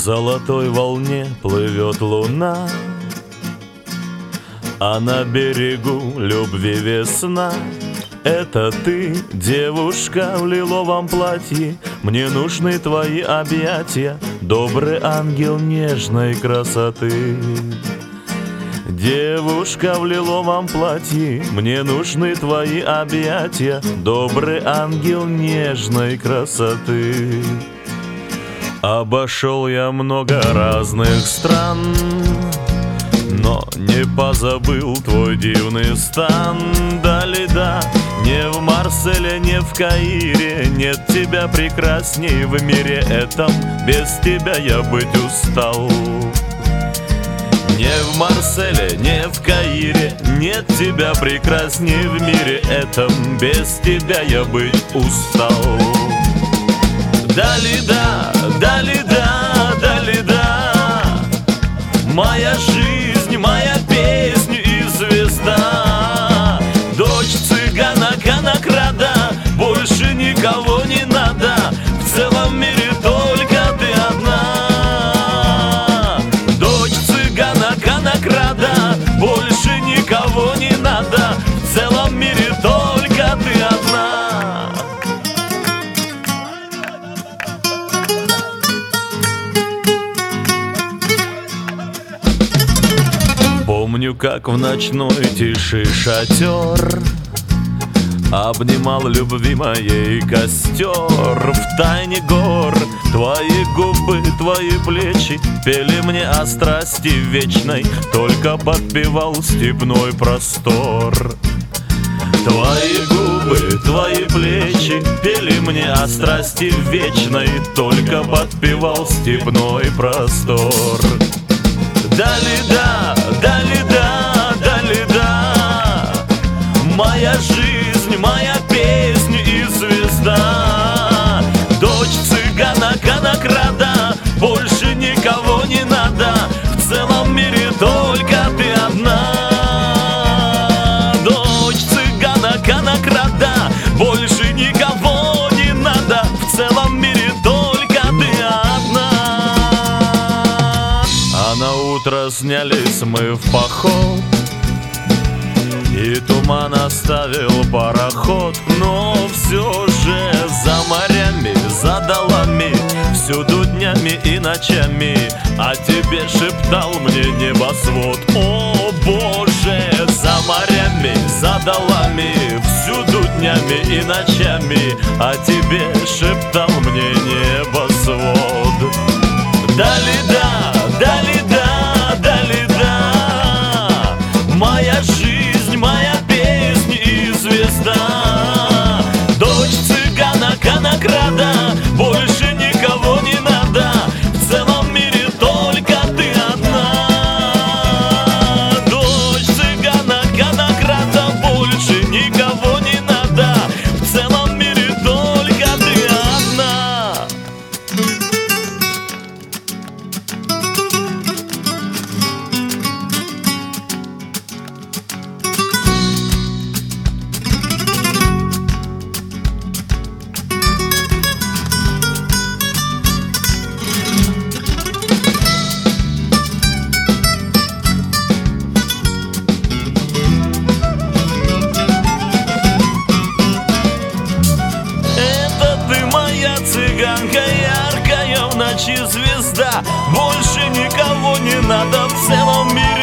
золотой волне плывет луна, а на берегу любви весна. Это ты, девушка в лиловом платье, мне нужны твои объятия, добрый ангел нежной красоты. Девушка в лиловом платье, мне нужны твои объятия, добрый ангел нежной красоты. Обошел я много разных стран, но не позабыл твой дивный стан. Да, не в Марселе, не в Каире, нет тебя прекрасней в мире этом, без тебя я быть устал. Не в Марселе, не в Каире, нет тебя прекрасней в мире этом, без тебя я быть устал. Дали-да, дали-да, дали-да, моя жизнь, моя песня и звезда. Дочь цыгана, конокрада, больше никого не надо, в целом мире только ты одна. Дочь цыгана, конокрада, больше никого не надо, в целом мире только ты одна. Помню, как в ночной тиши шатер обнимал любви моей костер. В тайне гор твои губы, твои плечи пели мне о страсти вечной, только подпевал степной простор. Твои губы, твои плечи пели мне о страсти вечной, только подпевал степной простор. Дали-да, дали-да, дали-да, моя жизнь, моя песня и звезда. Дочь цыгана, конокрада, больше никого не надо, в целом мире только ты одна. Дочь цыгана, конокрада, больше никого не надо, в целом мире только ты одна. А на утро снялись мы в поход, и туман оставил пароход. Но все же за морями, за долами, всюду днями и ночами о тебе шептал мне небосвод. О Боже, за морями, за долами, всюду днями и ночами о тебе шептал мне небосвод. Дали-да, дали-да, дали-да, моя жизнь, моя песня и звезда. Дочь цыгана, конокрада, больше никого не надо, в целом мире только ты одна. Дочь цыгана, конокрада, больше никого не надо, в целом мире только ты одна. Цыганка яркая в ночи звезда, больше никого не надо, в целом мире